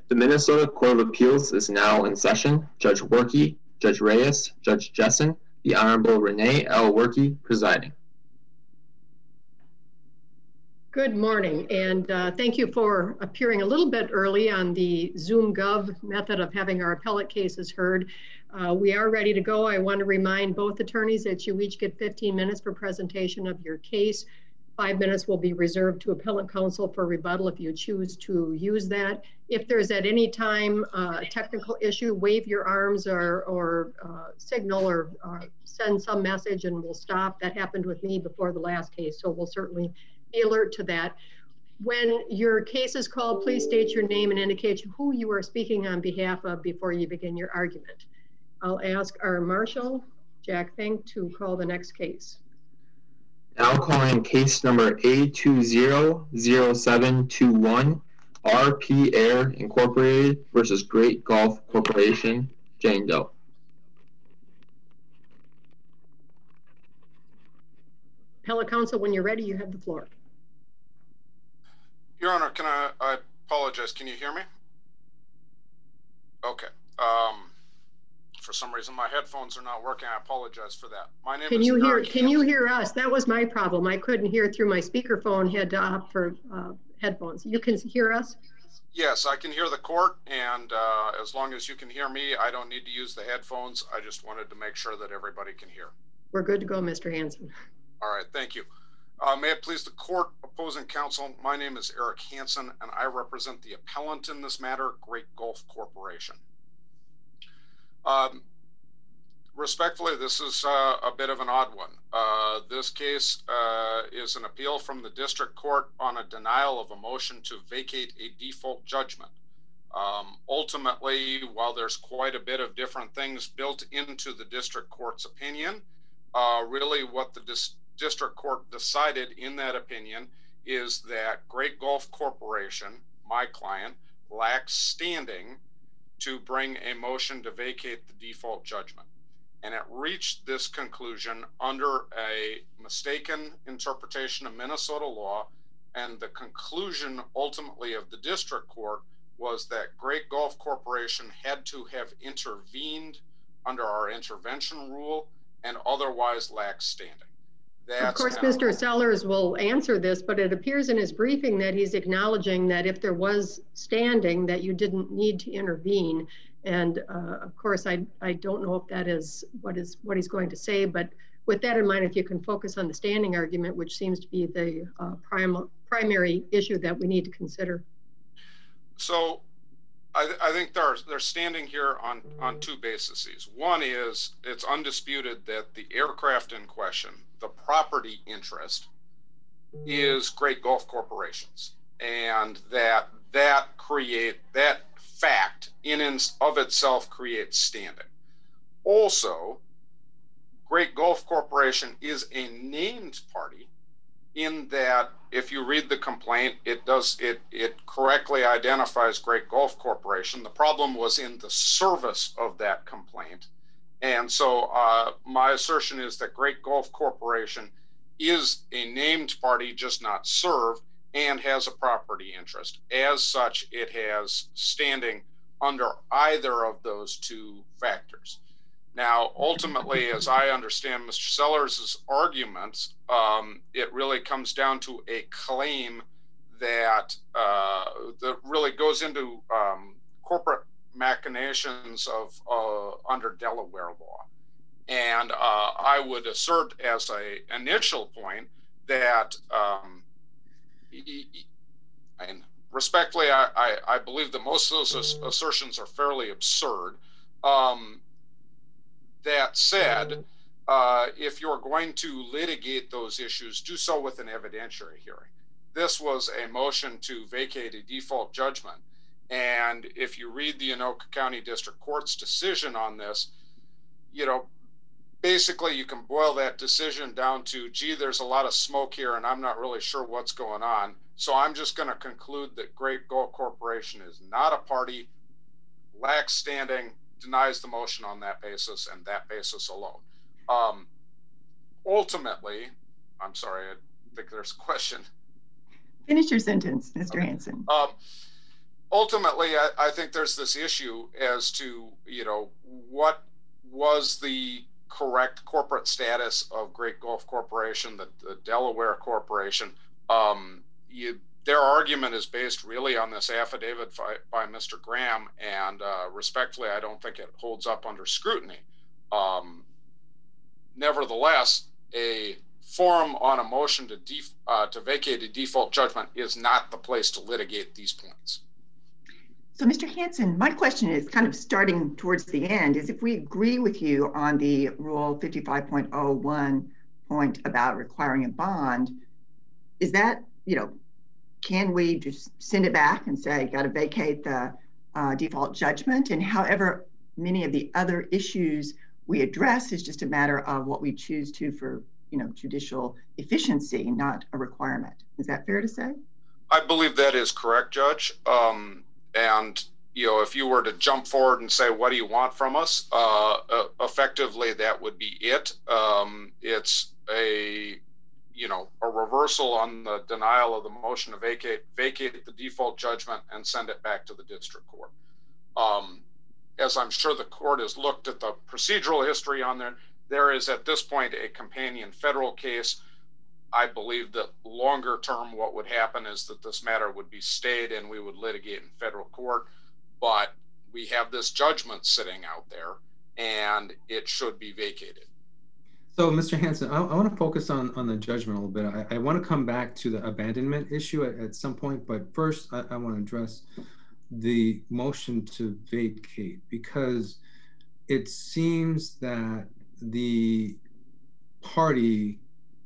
The Minnesota Court of Appeals is now in session. Judge Werke, Judge Reyes, Judge Jessen, the Honorable Renee L. Werke presiding. Good morning, and thank you for appearing a little bit early on the Zoom Gov method of having our appellate cases heard. We are ready to go. I want to remind both attorneys that you each get 15 minutes for presentation of your case. 5 minutes will be reserved to appellate counsel for rebuttal if you choose to use that. If there's at any time a technical issue, wave your arms or signal or send some message and we'll stop. That happened with me before the last case, so we'll certainly be alert to that. When your case is called, please state your name and indicate who you are speaking on behalf of before you begin your argument. I'll ask our marshal, Jack Fink, to call the next case. Now calling case number A200721, RP Air Incorporated versus Great Gulf Corporation, Jane Doe. Appellate counsel, when you're ready, you have the floor. Your Honor, can I apologize. Can you hear me? Okay. For some reason, my headphones are not working. I apologize for that. My name Can is you hear? Eric Can you hear us? That was my problem. I couldn't hear through my speakerphone. Had to opt for headphones. You can hear us? Yes, I can hear the court, and as long as you can hear me, I don't need to use the headphones. I just wanted to make sure that everybody can hear. We're good to go, Mr. Hanson. All right, thank you. May it please the court, opposing counsel, my name is Eric Hanson, and I represent the appellant in this matter, Great Gulf Corporation. Respectfully, this is a bit of an odd one. This case is an appeal from the district court on a denial of a motion to vacate a default judgment. Ultimately, while there's quite a bit of different things built into the district court's opinion, really what the district court decided in that opinion is that Great Gulf Corporation, my client, lacks standing to bring a motion to vacate the default judgment. And it reached this conclusion under a mistaken interpretation of Minnesota law, and the conclusion ultimately of the district court was that Great Gulf Corporation had to have intervened under our intervention rule and otherwise lacks standing. Of course, Mr. Sellers will answer this, but it appears in his briefing that he's acknowledging that if there was standing, that you didn't need to intervene. And of course, I don't know if that is what he's going to say, but with that in mind, if you can focus on the standing argument, which seems to be the primary issue that we need to consider. So I think they're standing here on two bases. One is it's undisputed that the aircraft in question, the property interest, is Great Gulf Corporation's, and that fact in and of itself creates standing. Also, Great Gulf Corporation is a named party in that if you read the complaint, it correctly identifies Great Gulf Corporation. The problem was in the service of that complaint. And so my assertion is that Great Gulf Corporation is a named party, just not served, and has a property interest. As such, it has standing under either of those two factors. Now, ultimately, as I understand Mr. Sellers' arguments, it really comes down to a claim that really goes into corporate machinations of under Delaware law. And I would assert as an initial point that, and respectfully, I believe that most of those assertions are fairly absurd. That said, if you're going to litigate those issues, do so with an evidentiary hearing. This was a motion to vacate a default judgment. And if you read the Anoka County District Court's decision on this, basically you can boil that decision down to, gee, there's a lot of smoke here and I'm not really sure what's going on. So I'm just going to conclude that Great Gulf Corporation is not a party, lacks standing, denies the motion on that basis and that basis alone. Ultimately, I'm sorry, I think there's a question. Finish your sentence, Mr. Hanson. ultimately, I think there's this issue as to, what was the correct corporate status of Great Gulf Corporation, the Delaware Corporation. Their argument is based really on this affidavit by Mr. Graham, and respectfully, I don't think it holds up under scrutiny. Nevertheless, a forum on a motion to vacate a default judgment is not the place to litigate these points. So, Mr. Hanson, my question is kind of starting towards the end, is if we agree with you on the Rule 55.01 point about requiring a bond, is that, can we just send it back and say, got to vacate the default judgment? And however many of the other issues we address is just a matter of what we choose to for, judicial efficiency, not a requirement. Is that fair to say? I believe that is correct, Judge. And, if you were to jump forward and say, what do you want from us? Effectively, that would be it. It's a reversal on the denial of the motion to vacate the default judgment and send it back to the district court. As I'm sure the court has looked at the procedural history on there is at this point a companion federal case. I believe that longer term, what would happen is that this matter would be stayed and we would litigate in federal court. But we have this judgment sitting out there and it should be vacated. So, Mr. Hanson, I want to focus on the judgment a little bit. I want to come back to the abandonment issue at some point, but first I want to address the motion to vacate, because it seems that the party,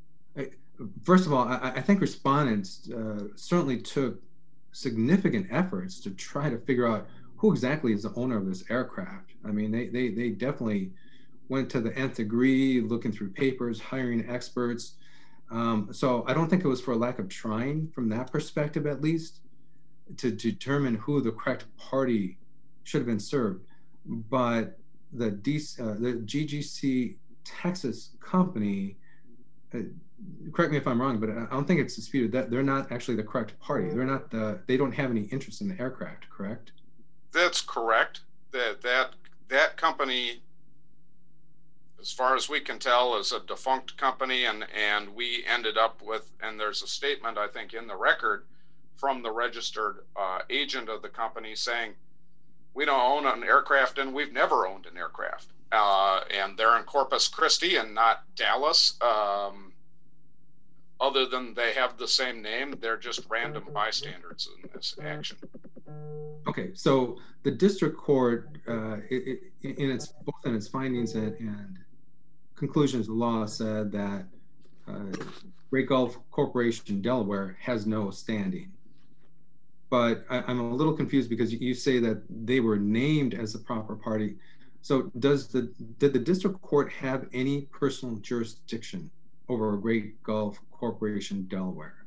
first of all, I think respondents certainly took significant efforts to try to figure out who exactly is the owner of this aircraft. I mean, they definitely went to the nth degree, looking through papers, hiring experts. So I don't think it was for a lack of trying from that perspective, at least, to determine who the correct party should have been served. But the GGC Texas company, correct me if I'm wrong, but I don't think it's disputed that they're not actually the correct party. They don't have any interest in the aircraft, correct? That's correct. That company, as far as we can tell, is a defunct company, and we ended up with, and there's a statement, I think, in the record from the registered agent of the company saying, we don't own an aircraft and we've never owned an aircraft. And they're in Corpus Christi and not Dallas. Other than they have the same name, they're just random bystanders in this action. Okay, so the district court, both in its findings and conclusions of law, said that Great Gulf Corporation Delaware has no standing. But I'm a little confused because you say that they were named as the proper party. So did the district court have any personal jurisdiction over Great Gulf Corporation Delaware?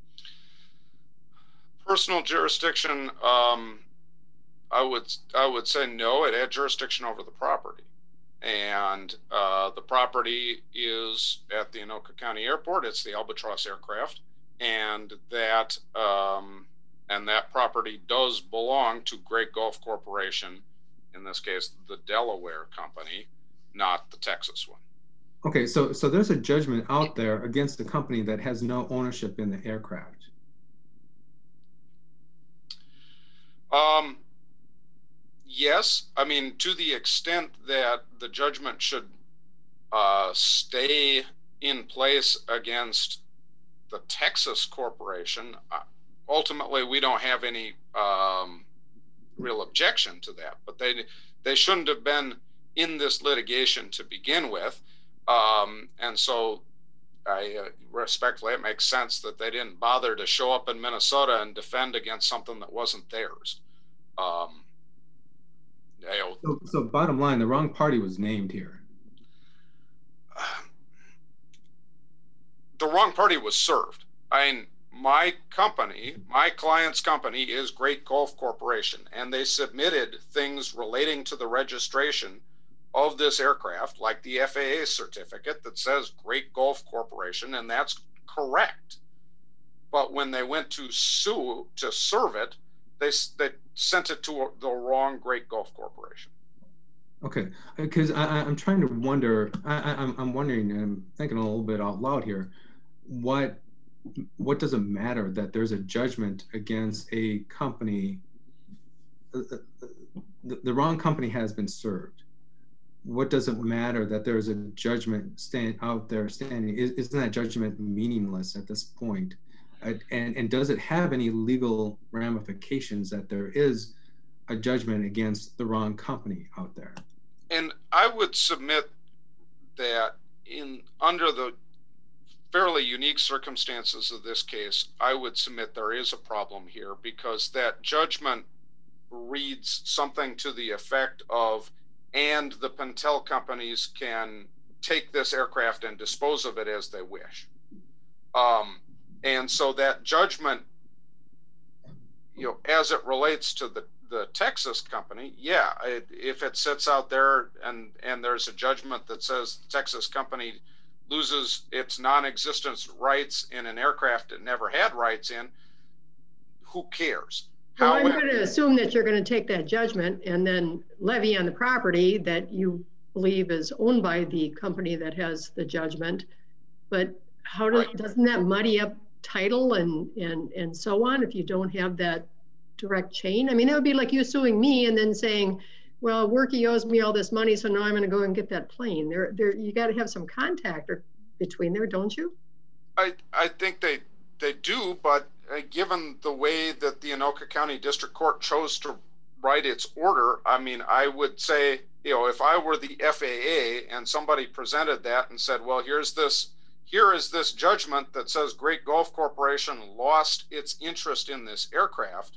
Personal jurisdiction, I would say no. It had jurisdiction over the property, and the property is at the Anoka County Airport. It's the Albatross aircraft, and that property does belong to Great Gulf Corporation. In this case, the Delaware company, not the Texas one. Okay, so there's a judgment out there against the company that has no ownership in the aircraft. Yes, I mean, to the extent that the judgment should stay in place against the Texas corporation, ultimately we don't have any real objection to that, but they shouldn't have been in this litigation to begin with. And so I respectfully, it makes sense that they didn't bother to show up in Minnesota and defend against something that wasn't theirs. So bottom line, the wrong party was named here. The wrong party was served. I mean, my client's company is Great Gulf Corporation, and they submitted things relating to the registration of this aircraft, like the FAA certificate that says Great Gulf Corporation, and that's correct. But when they went to serve it, they sent it to the wrong Great Gulf Corporation. Okay, because I'm trying to wonder, I'm wondering, and I'm thinking a little bit out loud here, what does it matter that there's a judgment against a company? The wrong company has been served. What does it matter that there's a judgment out there standing? Isn't that judgment meaningless at this point? And does it have any legal ramifications that there is a judgment against the wrong company out there? And I would submit that under the fairly unique circumstances of this case, I would submit there is a problem here, because that judgment reads something to the effect of, and the Pentel companies can take this aircraft and dispose of it as they wish. And so that judgment, as it relates to the Texas company, if it sits out there and there's a judgment that says the Texas company loses its non-existent rights in an aircraft it never had rights in, who cares? Well, I'm going to assume that you're going to take that judgment and then levy on the property that you believe is owned by the company that has the judgment. But doesn't that muddy up title and so on if you don't have that direct chain? I mean, it would be like you suing me and then saying, well, Worky owes me all this money, so now I'm going to go and get that plane. You got to have some contact between there, don't you? I think they do, but given the way that the Anoka County District Court chose to write its order, I mean, I would say, if I were the FAA and somebody presented that and said, well, here is this judgment that says Great Gulf Corporation lost its interest in this aircraft,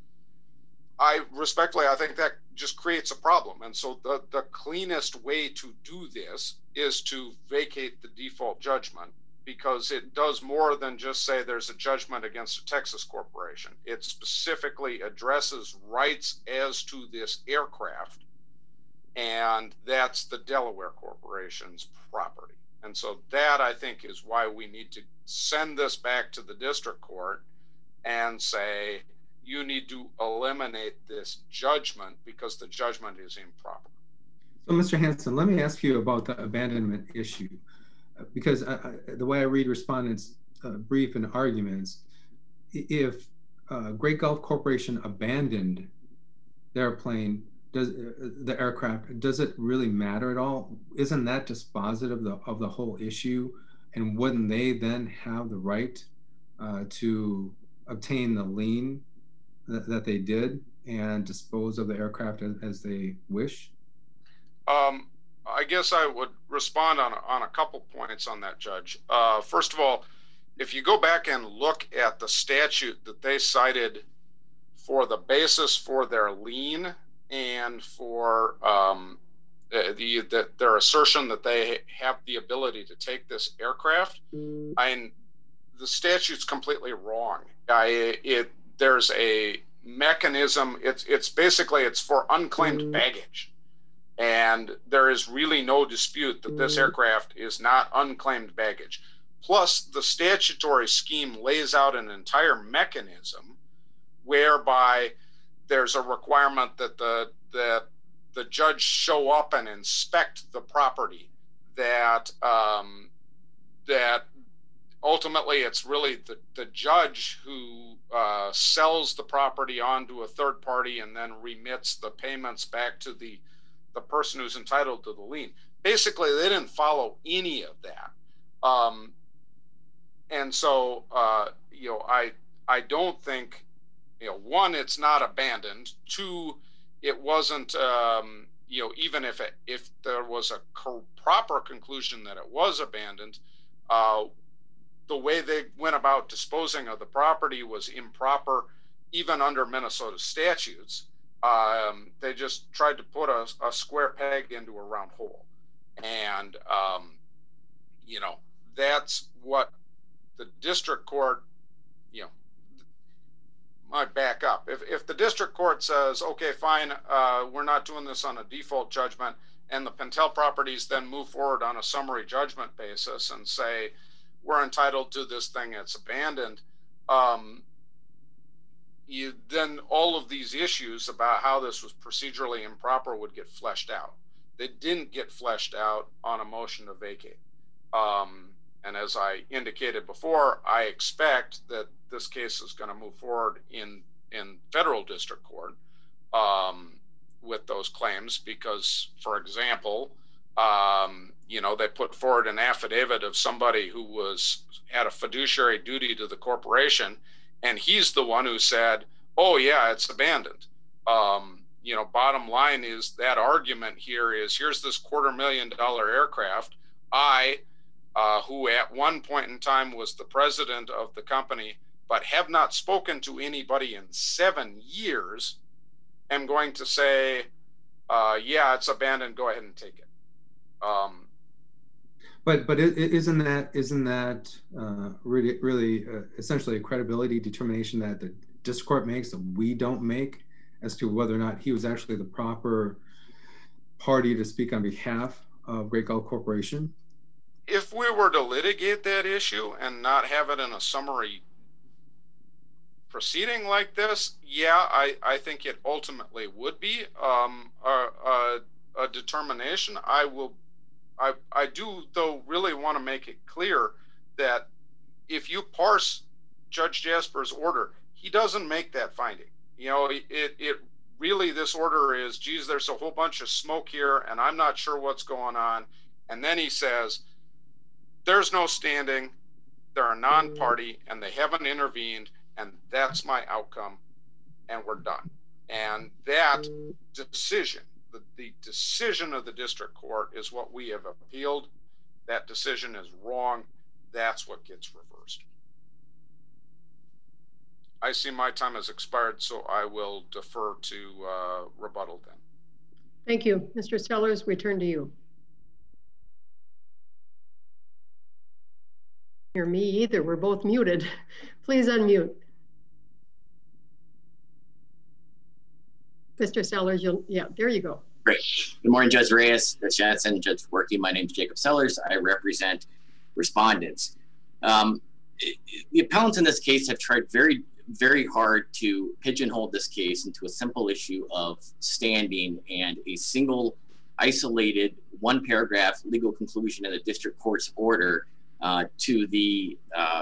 I think that just creates a problem. And so the cleanest way to do this is to vacate the default judgment, because it does more than just say there's a judgment against a Texas corporation. It specifically addresses rights as to this aircraft, and that's the Delaware Corporation's property. And so that, I think, is why we need to send this back to the district court and say, you need to eliminate this judgment because the judgment is improper. So, Mr. Hanson, let me ask you about the abandonment issue, because the way I read respondents' brief and arguments, if Great Gulf Corporation abandoned their plane, the aircraft, does it really matter at all? Isn't that dispositive of the whole issue? And wouldn't they then have the right to obtain the lien that they did and dispose of the aircraft as they wish? I guess I would respond on a couple points on that, Judge. First of all, if you go back and look at the statute that they cited for the basis for their lien and for their assertion that they have the ability to take this aircraft, the statute's completely wrong. There's a mechanism. It's basically for unclaimed baggage. And there is really no dispute that this aircraft is not unclaimed baggage. Plus, the statutory scheme lays out an entire mechanism whereby there's a requirement that the judge show up and inspect the property, that ultimately it's really the judge who sells the property onto a third party and then remits the payments back to the person who's entitled to the lien. Basically, they didn't follow any of that. And so, I don't think, one, it's not abandoned. Two, it wasn't, even if there was a proper conclusion that it was abandoned, the way they went about disposing of the property was improper, even under Minnesota statutes. They just tried to put a square peg into a round hole. And, that's what the district court, might back up. If the district court says, okay, fine, we're not doing this on a default judgment, and the Pentel properties then move forward on a summary judgment basis and say, we're entitled to this thing, it's abandoned, then all of these issues about how this was procedurally improper would get fleshed out. They didn't get fleshed out on a motion to vacate. And as I indicated before, I expect that this case is going to move forward in federal district court with those claims because, for example, they put forward an affidavit of somebody who had a fiduciary duty to the corporation, and he's the one who said, oh yeah, it's abandoned. Bottom line is that argument here is, here's this $250,000 aircraft. Who at one point in time was the president of the company, but have not spoken to anybody in 7 years, am going to say, yeah, it's abandoned, go ahead and take it. But isn't that really essentially a credibility determination that the district court makes that we don't make as to whether or not he was actually the proper party to speak on behalf of Great Gulf Corporation? If we were to litigate that issue and not have it in a summary proceeding like this, yeah, I think it ultimately would be a determination. I do, though, really want to make it clear that if you parse Judge Jasper's order, he doesn't make that finding. It really, this order is, geez, there's a whole bunch of smoke here, and I'm not sure what's going on. And then he says, there's no standing, they're a non-party, and they haven't intervened, and that's my outcome, and we're done. And that decision, the decision of the district court, is what we have appealed. That decision is wrong. That's what gets reversed. I see my time has expired, so I will defer to rebuttal then. Thank you. Mr. Sellers, we turn to you. Hear me either. We're both muted. Please unmute. Mr. Sellers, there you go. Great. Good morning, Judge Reyes, Judge Jansen, Judge Werke. My name is Jacob Sellers. I represent respondents. The appellants in this case have tried very, very hard to pigeonhole this case into a simple issue of standing and a single, isolated, one-paragraph legal conclusion in the district court's order to the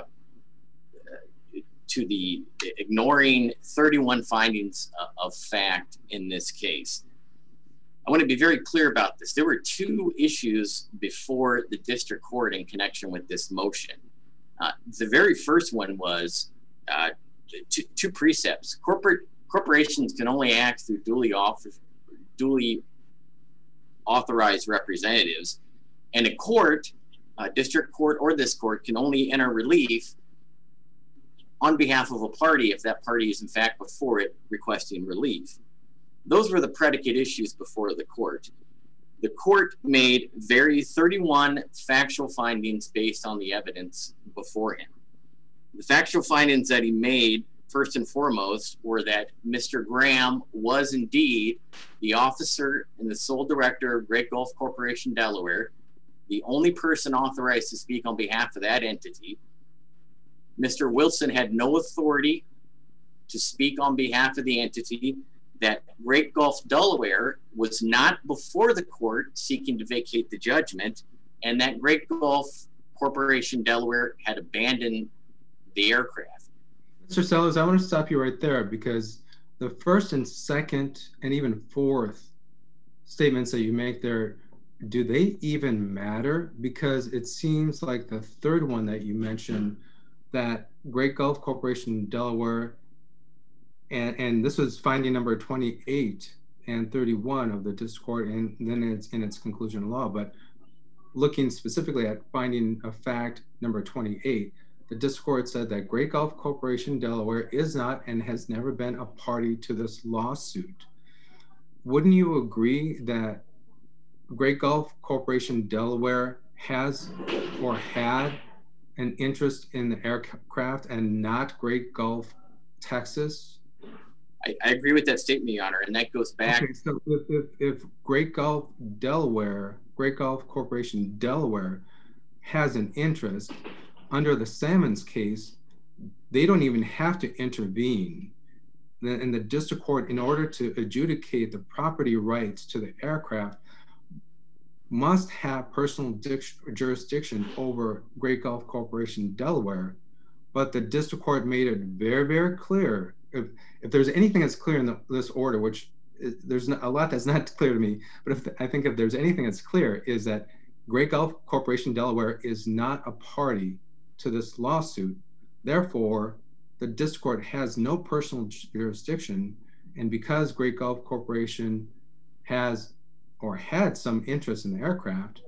ignoring 31 findings of fact in this case. I want to be very clear about this. There were two issues before the district court in connection with this motion. The very first one was two precepts. Corporations can only act through duly authorized representatives, and a court, district court or this court, can only enter relief on behalf of a party if that party is in fact before it requesting relief. Those were the predicate issues before the court. The court made 31 factual findings based on the evidence before him. The factual findings that he made, first and foremost, were that Mr. Graham was indeed the officer and the sole director of Great Gulf Corporation, Delaware, the only person authorized to speak on behalf of that entity. Mr. Wilson had no authority to speak on behalf of the entity, that Great Gulf Delaware was not before the court seeking to vacate the judgment, and that Great Gulf Corporation Delaware had abandoned the aircraft. Mr. Sellers, I want to stop you right there, because the first and second and even fourth statements that you make there, do they even matter? Because it seems like the third one that you mentioned, that Great Gulf Corporation Delaware, and this was finding number 28 and 31 of the district court, and then it's in its conclusion of law. But looking specifically at finding of fact number 28, the district court said that Great Gulf Corporation Delaware is not and has never been a party to this lawsuit. Wouldn't you agree that Great Gulf Corporation Delaware has or had an interest in the aircraft and not Great Gulf, Texas? I agree with that statement, Your Honor, and that goes back. Okay, so if Great Gulf Corporation Delaware has an interest, under the Salmons case, they don't even have to intervene and the district court, in order to adjudicate the property rights to the aircraft, must have personal jurisdiction over Great Gulf Corporation Delaware. But the district court made it very, very clear. If there's anything that's clear in this order, which there's a lot that's not clear to me, but I think if there's anything that's clear, is that Great Gulf Corporation Delaware is not a party to this lawsuit. Therefore, the district court has no personal jurisdiction. And because Great Gulf Corporation has or had some interest in the aircraft,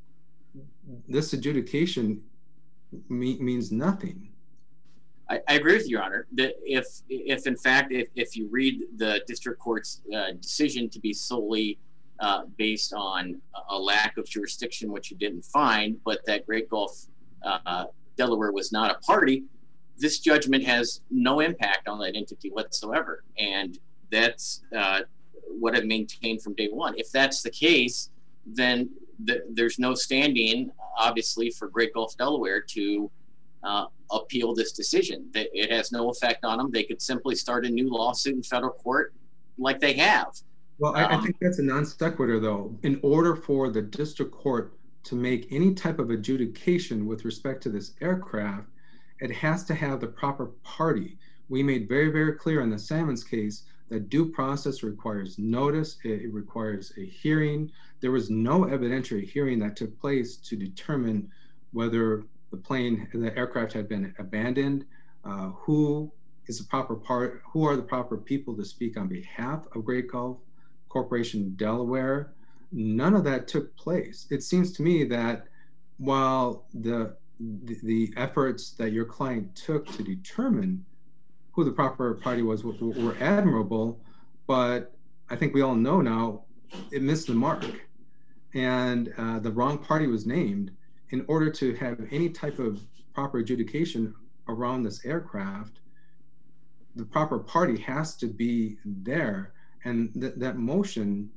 this adjudication means nothing. I agree with you, Your Honor, that if in fact, if you read the district court's decision to be solely based on a lack of jurisdiction, which you didn't find, but that Great Gulf Delaware was not a party, this judgment has no impact on that entity whatsoever. And that's what I've maintained from day one. If that's the case, then there's no standing, obviously, for Great Gulf Delaware to appeal this decision. It has no effect on them. They could simply start a new lawsuit in federal court like they have. Well, I think that's a non sequitur, though. In order for the district court to make any type of adjudication with respect to this aircraft, it has to have the proper party. We made very, very clear in the Salmons case that due process requires notice. It requires a hearing. There was no evidentiary hearing that took place to determine whether the aircraft had been abandoned, who is the proper part, who are the proper people to speak on behalf of Great Gulf Corporation Delaware. None of that took place. It seems to me that while the efforts that your client took to determine who the proper party was were admirable, but I think we all know now it missed the mark, and the wrong party was named. In order to have any type of proper adjudication around this aircraft, the proper party has to be there. And that motion,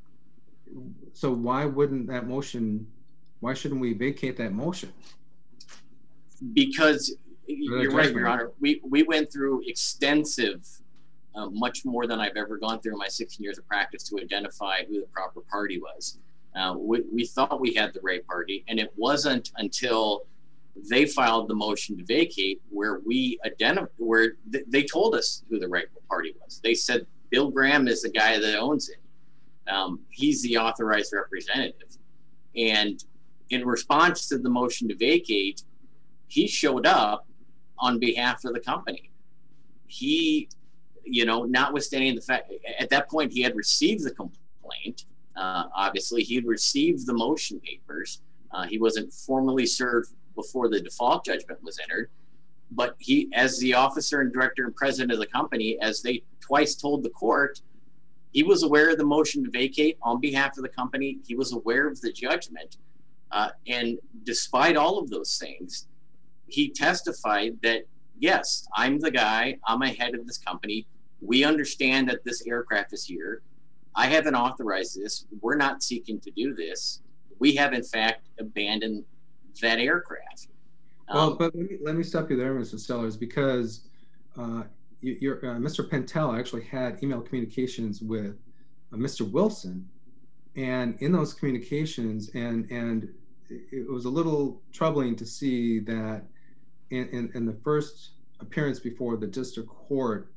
so why shouldn't we vacate that motion? Because you're right, Your Honor. We went through extensive, much more than I've ever gone through in my 16 years of practice to identify who the proper party was. We thought we had the right party, and it wasn't until they filed the motion to vacate where they told us who the right party was. They said Bill Graham is the guy that owns it. He's the authorized representative. And in response to the motion to vacate, he showed up on behalf of the company. He, notwithstanding the fact, at that point he had received the complaint. Obviously, he had received the motion papers. He wasn't formally served before the default judgment was entered. But he, as the officer and director and president of the company, as they twice told the court, he was aware of the motion to vacate on behalf of the company. He was aware of the judgment. And despite all of those things, he testified that, yes, I'm the guy, I'm ahead of this company. We understand that this aircraft is here. I haven't authorized this. We're not seeking to do this. We have, in fact, abandoned that aircraft. Well, but let me stop you there, Mr. Sellers, because Mr. Pentel actually had email communications with Mr. Wilson. And in those communications, and it was a little troubling to see that in the first appearance before the district court,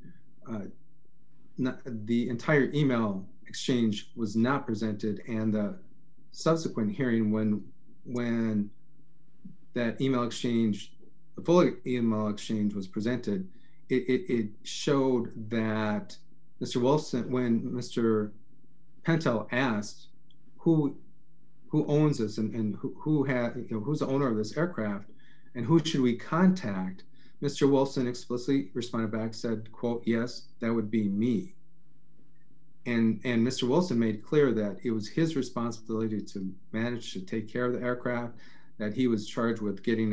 the entire email exchange was not presented, and the subsequent hearing when that email exchange, the full email exchange was presented, it showed that Mr. Wilson, when Mr. Pentel asked who owns this and who's the owner of this aircraft and who should we contact, Mr. Wilson explicitly responded back, said, quote, yes, that would be me. And Mr. Wilson made clear that it was his responsibility to manage to take care of the aircraft, that he was charged with getting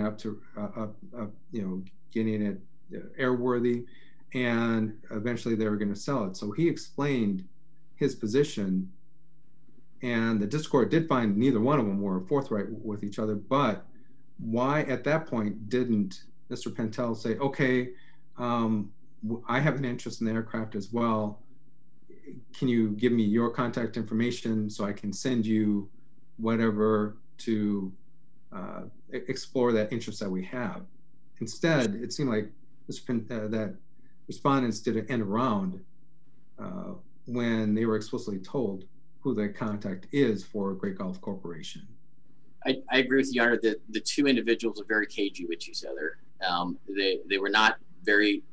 getting it airworthy, and eventually they were going to sell it. So he explained his position, and the district court did find neither one of them were forthright with each other. But why at that point didn't Mr. Pentel say, okay, I have an interest in the aircraft as well. Can you give me your contact information so I can send you whatever to explore that interest that we have? Instead, it seemed like that respondents did an end around when they were explicitly told who the contact is for Great Gulf Corporation. I agree with you, Your Honor, that the two individuals are very cagey with each other. They were not very,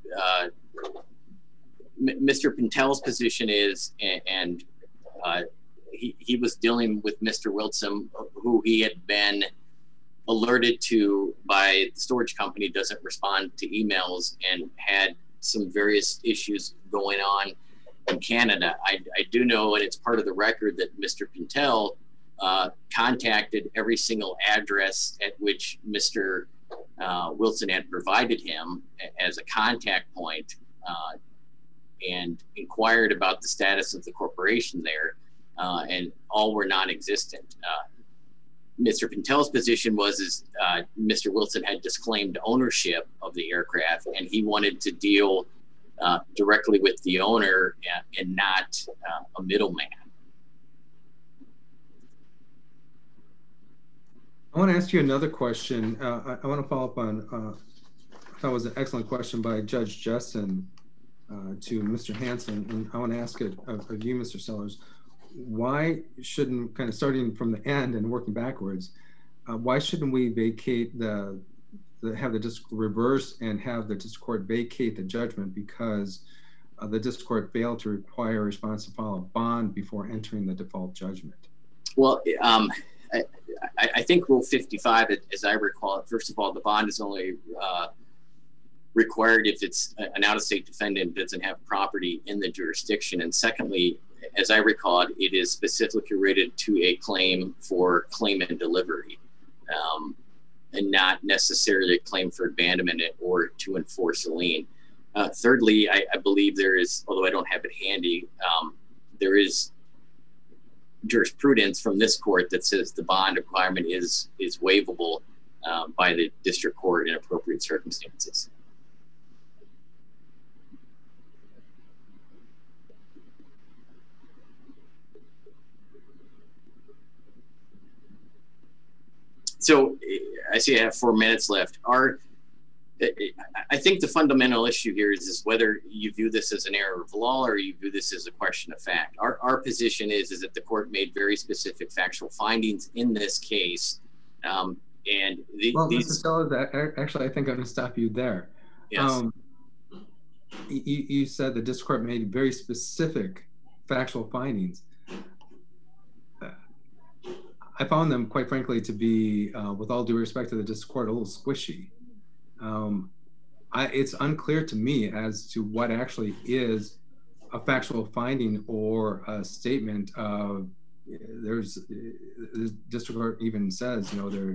Mr. Pintel's position is, and he was dealing with Mr. Wilson, who he had been alerted to by the storage company doesn't respond to emails, and had some various issues going on in Canada. I do know, and it's part of the record, that Mr. Pintel contacted every single address at which Mr. Wilson had provided him as a contact point, and inquired about the status of the corporation there, and all were non-existent. Mr. Pintel's position was Mr. Wilson had disclaimed ownership of the aircraft, and he wanted to deal directly with the owner and not a middleman. I want to ask you another question. I want to follow up on, I thought it was an excellent question by Judge Jessen to Mr. Hansen, and I want to ask it of you, Mr. Sellers. Why shouldn't, kind of starting from the end and working backwards, why shouldn't we vacate have the district reverse and have the district court vacate the judgment because the district court failed to require a response to file a bond before entering the default judgment? Well, I think Rule 55, as I recall it, first of all, the bond is only required if it's an out-of-state defendant doesn't have property in the jurisdiction. And secondly, as I recall it, it is specifically related to a claim for claimant delivery, and not necessarily a claim for abandonment or to enforce a lien. Thirdly, I believe there is, although I don't have it handy, there is jurisprudence from this court that says the bond requirement is waivable by the district court in appropriate circumstances. So I see I have 4 minutes left. I think the fundamental issue here is whether you view this as an error of law or you view this as a question of fact. Our position is that the court made very specific factual findings in this case. Well, Mr. Sellers, actually, I think I'm going to stop you there. Yes. You said the district court made very specific factual findings. I found them, quite frankly, to be, with all due respect to the district court, a little squishy. It's unclear to me as to what actually is a factual finding or a statement of, the district court even says,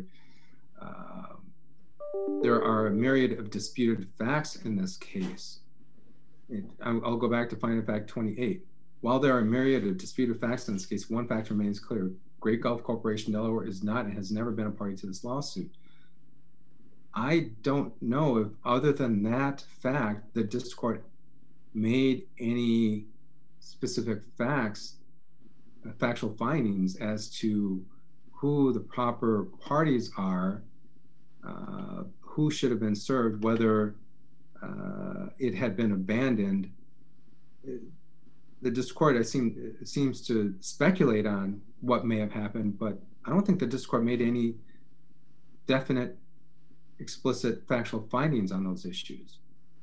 there are a myriad of disputed facts in this case. I'll go back to finding fact 28. While there are a myriad of disputed facts in this case, one fact remains clear. Great Gulf Corporation Delaware is not and has never been a party to this lawsuit. I don't know if, other than that fact, the district court made any specific factual findings as to who the proper parties are, who should have been served, whether it had been abandoned. The district court seems to speculate on what may have happened, but I don't think the district court made any definite, explicit factual findings on those issues.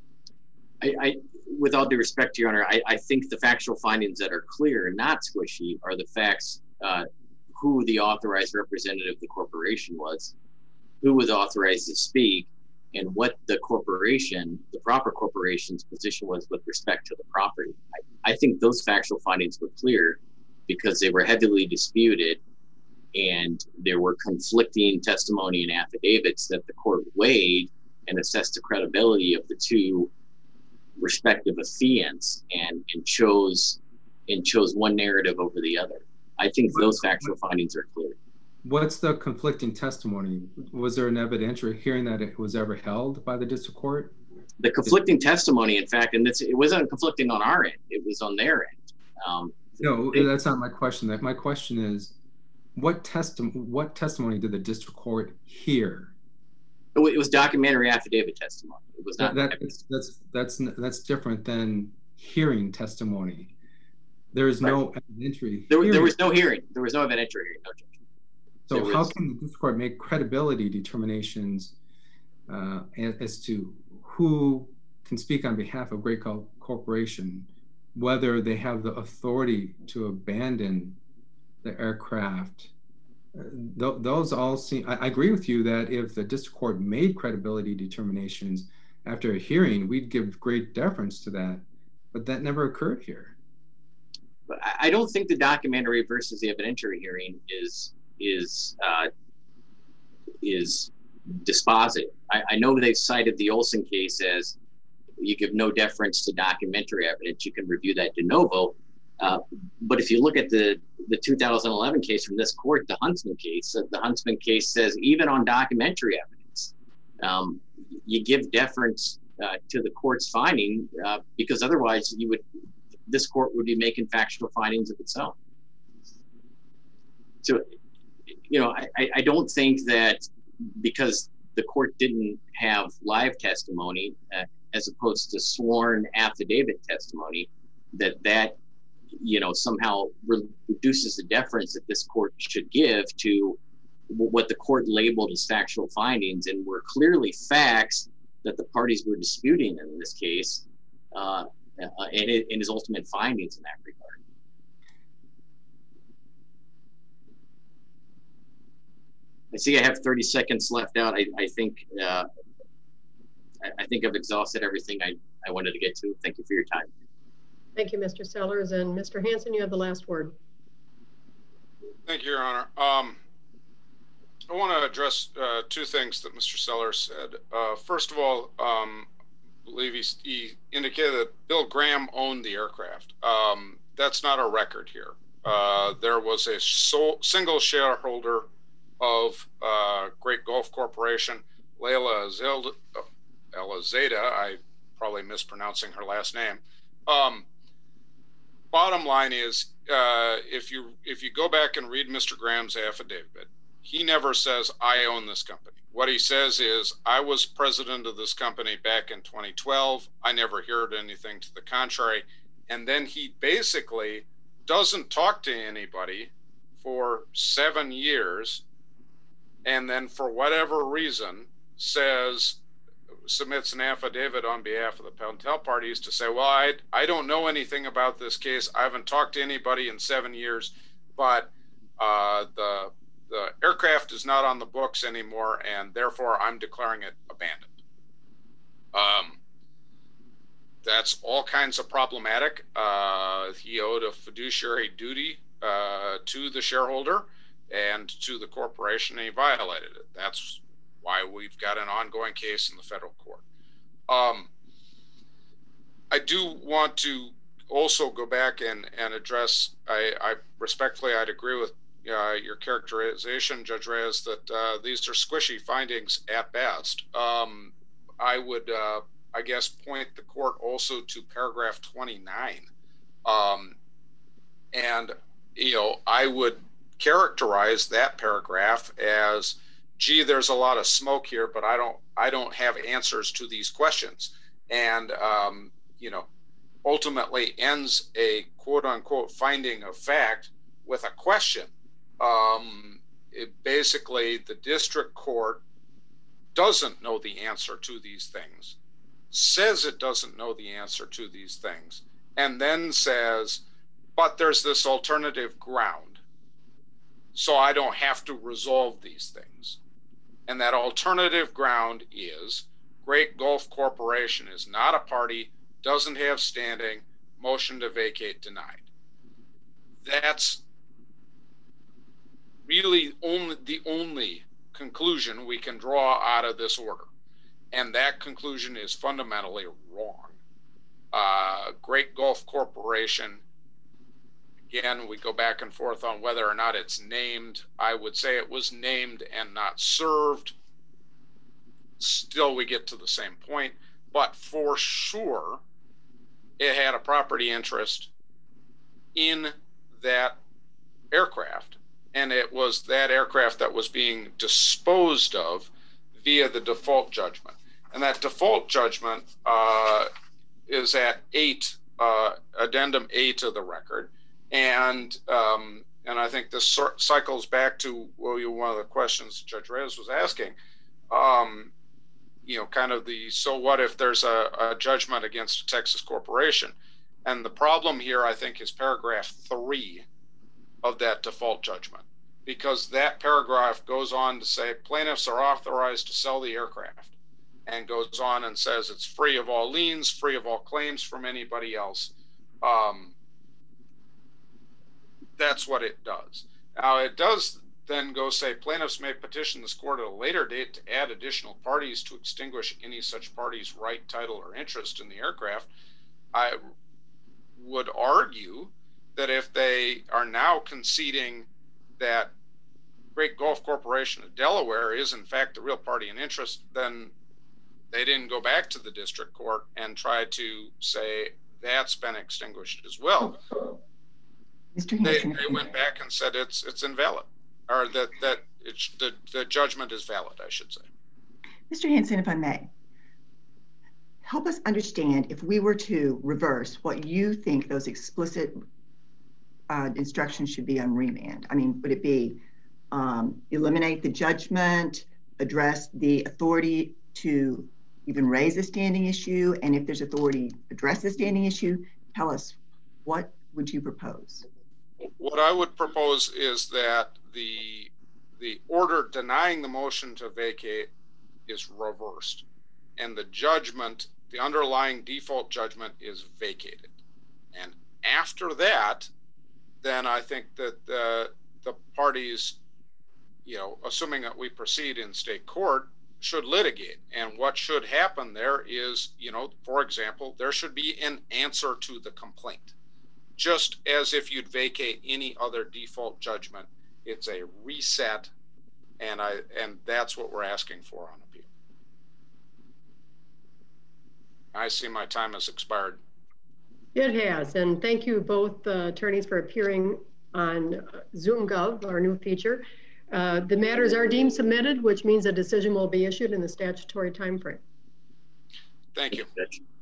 With all due respect to Your Honor, I think the factual findings that are clear and not squishy are the facts, who the authorized representative of the corporation was, who was authorized to speak, and what the corporation, the proper corporation's position was with respect to the property. I think those factual findings were clear because they were heavily disputed and there were conflicting testimony and affidavits that the court weighed and assessed the credibility of the two respective affiants and chose one narrative over the other. I think those factual findings are clear. What's the conflicting testimony? Was there an evidentiary hearing that it was ever held by the district court? The conflicting testimony, in fact, and it wasn't conflicting on our end, it was on their end. No, that's not my question. My question is, what testimony did the district court hear? It was documentary affidavit testimony. It was not. That's different than hearing testimony. There is no evidentiary. There was no hearing. There was no evidentiary hearing. No judgment. So how can the district court make credibility determinations as to who can speak on behalf of Great Gulf Corporation, whether they have the authority to abandon the aircraft? Those all seem, I agree with you that if the district court made credibility determinations after a hearing, we'd give great deference to that, but that never occurred here. But I don't think the documentary versus the evidentiary hearing is dispositive. I know they've cited the Olson case as you give no deference to documentary evidence. You can review that de novo. But if you look at the 2011 case from this court, the Huntsman case says even on documentary evidence, you give deference to the court's finding because otherwise this court would be making factual findings of its own. So, I don't think that because the court didn't have live testimony as opposed to sworn affidavit testimony, that somehow reduces the deference that this court should give to what the court labeled as factual findings and were clearly facts that the parties were disputing in this case, and his ultimate findings in that regard. I see I have 30 seconds left out. I think I've exhausted everything I wanted to get to. Thank you for your time. Thank you, Mr. Sellers. And Mr. Hansen, you have the last word. Thank you, Your Honor. I want to address two things that Mr. Sellers said. First of all, I believe he indicated that Bill Graham owned the aircraft. That's not a record here. There was a single shareholder of Great Gulf Corporation, Leila Elizada. I probably mispronouncing her last name. Bottom line is, if you go back and read Mr. Graham's affidavit, he never says, I own this company. What he says is, I was president of this company back in 2012. I never heard anything to the contrary. And then he basically doesn't talk to anybody for 7 years. And then for whatever reason submits an affidavit on behalf of the Pentel parties to say, well, I don't know anything about this case. I haven't talked to anybody in 7 years, but the aircraft is not on the books anymore, and therefore I'm declaring it abandoned. That's all kinds of problematic. He owed a fiduciary duty to the shareholder and to the corporation, and he violated it. That's why we've got an ongoing case in the federal court. I do want to also go back and address, I respectfully, I'd agree with your characterization, Judge Reyes, that these are squishy findings at best. I would, I guess, point the court also to paragraph 29. And, I would characterize that paragraph as, gee, there's a lot of smoke here, but I don't have answers to these questions. And, ultimately ends a quote unquote finding of fact with a question. Basically, the district court doesn't know the answer to these things, says it doesn't know the answer to these things, and then says, but there's this alternative ground, so I don't have to resolve these things. And that alternative ground is Great Gulf Corporation is not a party, doesn't have standing, motion to vacate denied. That's really the only conclusion we can draw out of this order. And that conclusion is fundamentally wrong. Great Gulf Corporation, again, we go back and forth on whether or not it's named. I would say it was named and not served. Still, we get to the same point. but for sure it had a property interest in that aircraft, and it was that aircraft that was being disposed of via the default judgment. And that default judgment is at 8, addendum 8 of the record. And I think this cycles back to one of the questions Judge Reyes was asking, kind of so what if there's a judgment against a Texas corporation? And the problem here, I think, is paragraph 3 of that default judgment, because that paragraph goes on to say plaintiffs are authorized to sell the aircraft, and goes on and says it's free of all liens, free of all claims from anybody else. That's what it does. Now, it does then go say plaintiffs may petition this court at a later date to add additional parties to extinguish any such party's right, title, or interest in the aircraft. I would argue that if they are now conceding that Great Gulf Corporation of Delaware is in fact the real party in interest, then they didn't go back to the district court and try to say that's been extinguished as well. They went back and said it's invalid, or that the judgment is valid, I should say. Mr. Hanson, if I may, help us understand, if we were to reverse, what you think those explicit instructions should be on remand. I mean, would it be eliminate the judgment, address the authority to even raise a standing issue, and if there's authority, address the standing issue? Tell us, what would you propose? What I would propose is that the order denying the motion to vacate is reversed, and the judgment, the underlying default judgment, is vacated. And after that, then I think that the parties, assuming that we proceed in state court, should litigate. And what should happen there is, for example, there should be an answer to the complaint. Just as if you'd vacate any other default judgment, it's a reset, and that's what we're asking for on appeal. I see my time has expired. It has, and thank you both attorneys for appearing on ZoomGov, our new feature. The matters are deemed submitted, which means a decision will be issued in the statutory timeframe. Thank you.